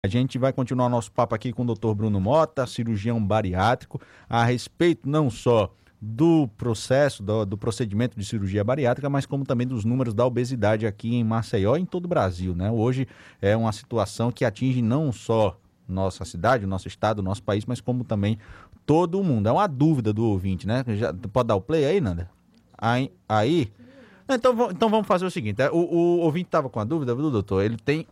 A gente vai continuar nosso papo aqui com o Dr. Bruno Mota, cirurgião bariátrico, a respeito não só do processo, do procedimento de cirurgia bariátrica, mas como também dos números da obesidade aqui em Maceió e em todo o Brasil, né? Hoje é uma situação que atinge não só nossa cidade, nosso estado, nosso país, mas como também todo o mundo. É uma dúvida do ouvinte, né? Já, pode dar o play aí, Nanda? Aí. Então vamos fazer o seguinte, o ouvinte estava com a dúvida, viu, doutor? Ele tem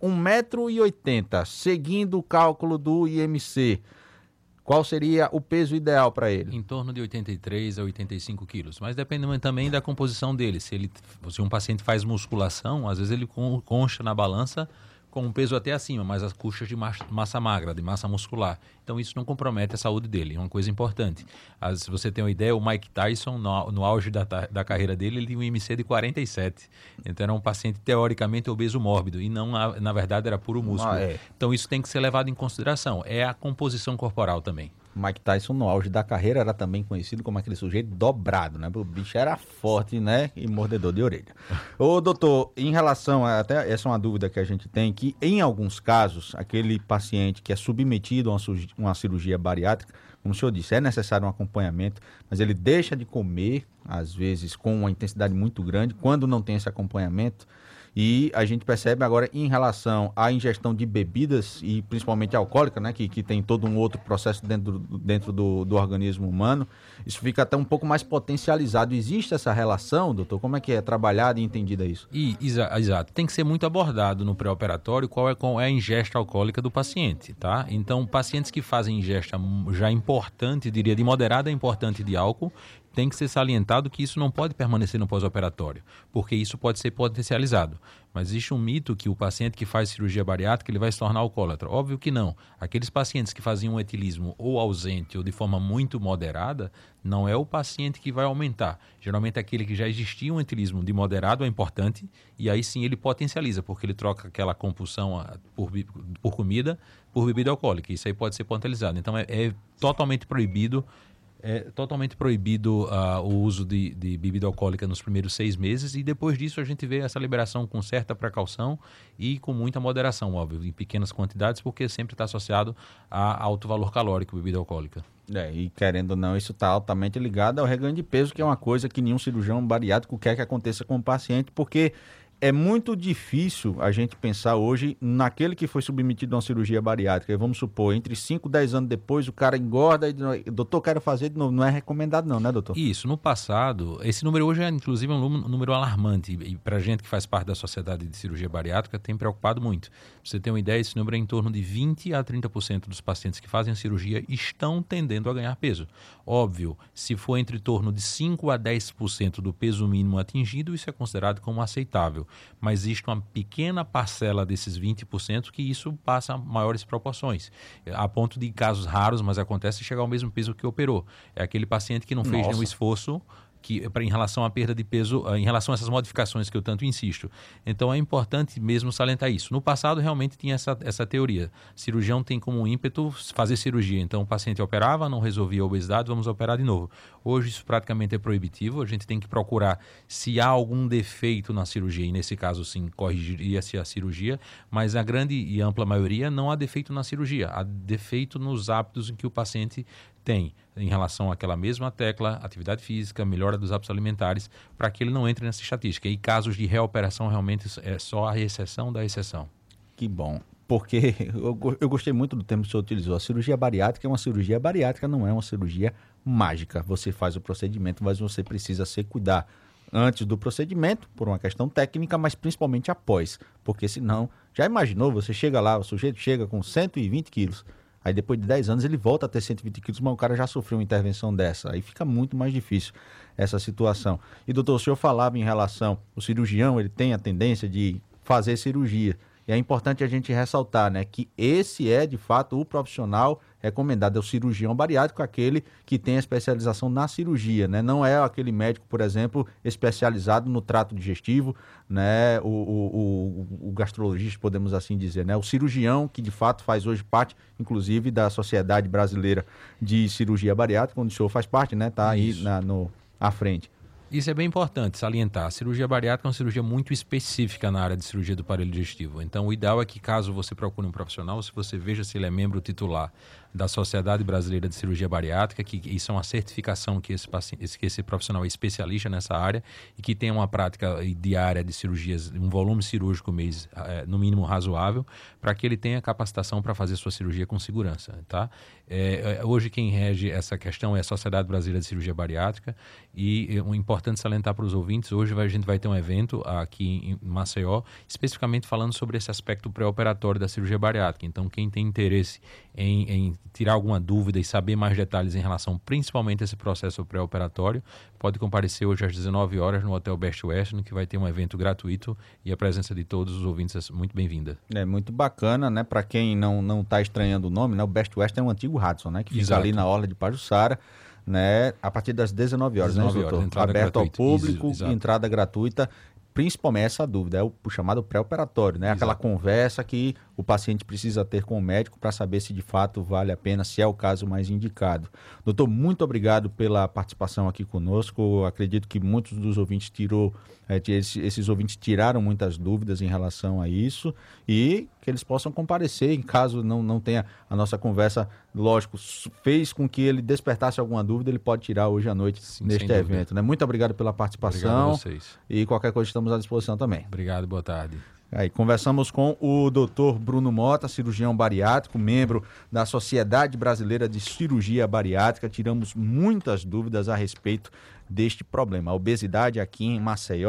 1,80 m, seguindo o cálculo do IMC, qual seria o peso ideal para ele? Em torno de 83 a 85 quilos, mas depende também da composição dele. Se um paciente faz musculação, às vezes ele consta na balança com um peso até acima, mas as custas de massa magra, de massa muscular. Então isso não compromete a saúde dele, é uma coisa importante. Se você tem uma ideia, o Mike Tyson, no auge da carreira dele, ele tinha um IMC de 47. Então era um paciente teoricamente obeso mórbido e não, na verdade, era puro músculo. Então isso tem que ser levado em consideração. É a composição corporal também. Mike Tyson, no auge da carreira, era também conhecido como aquele sujeito dobrado, né? O bicho era forte, né? E mordedor de orelha. Ô, doutor, em relação até essa é uma dúvida que a gente tem, que em alguns casos, aquele paciente que é submetido a uma cirurgia bariátrica, como o senhor disse, é necessário um acompanhamento, mas ele deixa de comer, às vezes, com uma intensidade muito grande, quando não tem esse acompanhamento. E a gente percebe agora em relação à ingestão de bebidas, e principalmente alcoólica, né, que tem todo um outro processo dentro do organismo humano, isso fica até um pouco mais potencializado. Existe essa relação, doutor? Como é que é trabalhado e entendida isso? Exato. Tem que ser muito abordado no pré-operatório qual é a ingesta alcoólica do paciente, tá? Então, pacientes que fazem ingesta já importante, diria de moderada a importante de álcool, tem que ser salientado que isso não pode permanecer no pós-operatório, porque isso pode ser potencializado. Mas existe um mito que o paciente que faz cirurgia bariátrica ele vai se tornar alcoólatra. Óbvio que não. Aqueles pacientes que faziam um etilismo ou ausente ou de forma muito moderada, não é o paciente que vai aumentar. Geralmente aquele que já existia um etilismo de moderado é importante e aí sim ele potencializa, porque ele troca aquela compulsão por comida por bebida alcoólica. Isso aí pode ser potencializado. Então é totalmente proibido. É totalmente proibido o uso de bebida alcoólica nos primeiros 6 meses e depois disso a gente vê essa liberação com certa precaução e com muita moderação, óbvio, em pequenas quantidades, porque sempre está associado a alto valor calórico, bebida alcoólica. E querendo ou não, isso está altamente ligado ao reganho de peso, que é uma coisa que nenhum cirurgião bariátrico quer que aconteça com o paciente, porque é muito difícil a gente pensar hoje naquele que foi submetido a uma cirurgia bariátrica. Vamos supor, entre 5 e 10 anos depois, o cara engorda e doutor, quero fazer de novo. Não é recomendado não, né, doutor? Isso, no passado, esse número hoje é inclusive um número alarmante e para a gente que faz parte da Sociedade de Cirurgia Bariátrica tem preocupado muito. Pra você ter uma ideia, esse número é em torno de 20 a 30% dos pacientes que fazem a cirurgia estão tendendo a ganhar peso. Óbvio, se for entre torno de 5 a 10% do peso mínimo atingido, isso é considerado como aceitável. Mas existe uma pequena parcela desses 20% que isso passa a maiores proporções. A ponto de casos raros, mas acontece, chegar ao mesmo peso que operou. É aquele paciente que não fez nenhum esforço em relação à perda de peso, em relação a essas modificações que eu tanto insisto. Então é importante mesmo salientar isso. No passado realmente tinha essa teoria. Cirurgião tem como ímpeto fazer cirurgia. Então o paciente operava, não resolvia a obesidade, vamos operar de novo. Hoje isso praticamente é proibitivo. A gente tem que procurar se há algum defeito na cirurgia. E nesse caso sim, corrigiria-se a cirurgia. Mas a grande e ampla maioria não há defeito na cirurgia. Há defeito nos hábitos em que o paciente tem em relação àquela mesma tecla, atividade física, melhora dos hábitos alimentares, para que ele não entre nessa estatística. E casos de reoperação realmente é só a exceção da exceção. Que bom, porque eu gostei muito do termo que o senhor utilizou. A cirurgia bariátrica é uma cirurgia bariátrica, não é uma cirurgia mágica. Você faz o procedimento, mas você precisa se cuidar antes do procedimento, por uma questão técnica, mas principalmente após. Porque senão, já imaginou, você chega lá, o sujeito chega com 120 quilos, aí depois de 10 anos ele volta a ter 120 quilos, mas o cara já sofreu uma intervenção dessa. Aí fica muito mais difícil essa situação. E doutor, o senhor falava em relação, o cirurgião ele tem a tendência de fazer cirurgia. E é importante a gente ressaltar, né, que esse é de fato o profissional recomendado, é o cirurgião bariátrico, aquele que tem a especialização na cirurgia, né? Não é aquele médico, por exemplo, especializado no trato digestivo, né? O gastrologista, podemos assim dizer, né? O cirurgião que de fato faz hoje parte, inclusive, da Sociedade Brasileira de Cirurgia Bariátrica, onde o senhor faz parte, né? Está aí à frente. Isso é bem importante salientar. A cirurgia bariátrica é uma cirurgia muito específica na área de cirurgia do aparelho digestivo. Então, o ideal é que, caso você procure um profissional, se você veja se ele é membro titular da Sociedade Brasileira de Cirurgia Bariátrica, que isso é uma certificação que esse profissional é especialista nessa área e que tem uma prática diária de cirurgias, um volume cirúrgico mês, no mínimo razoável, para que ele tenha capacitação para fazer sua cirurgia com segurança, tá? Hoje quem rege essa questão é a Sociedade Brasileira de Cirurgia Bariátrica e é importante salientar para os ouvintes, hoje a gente vai ter um evento aqui em Maceió, especificamente falando sobre esse aspecto pré-operatório da cirurgia bariátrica. Então, quem tem interesse em tirar alguma dúvida e saber mais detalhes em relação principalmente a esse processo pré-operatório, pode comparecer hoje às 19 horas no Hotel Best Western, que vai ter um evento gratuito e a presença de todos os ouvintes é muito bem-vinda. É muito bacana, né? Para quem não está estranhando o nome, né? O Best Western é um antigo Radisson, né? Que fica ali na orla de Pajuçara, né? A partir das 19 horas, 19 horas, doutor? Aberto gratuita. Ao público, Isso, entrada gratuita. Principalmente essa dúvida, é o chamado pré-operatório, né? Exato. Aquela conversa que o paciente precisa ter com o médico para saber se de fato vale a pena, se é o caso mais indicado. Doutor, muito obrigado pela participação aqui conosco. Acredito que muitos dos ouvintes esses ouvintes tiraram muitas dúvidas em relação a isso e que eles possam comparecer, em caso não tenha a nossa conversa, lógico, fez com que ele despertasse alguma dúvida, ele pode tirar hoje à noite. Sim, neste evento, né? Muito obrigado pela participação. Obrigado a vocês. E qualquer coisa estamos à disposição também. Obrigado, boa tarde. Aí, conversamos com o Dr. Bruno Mota, cirurgião bariátrico, membro da Sociedade Brasileira de Cirurgia Bariátrica. Tiramos muitas dúvidas a respeito deste problema. A obesidade aqui em Maceió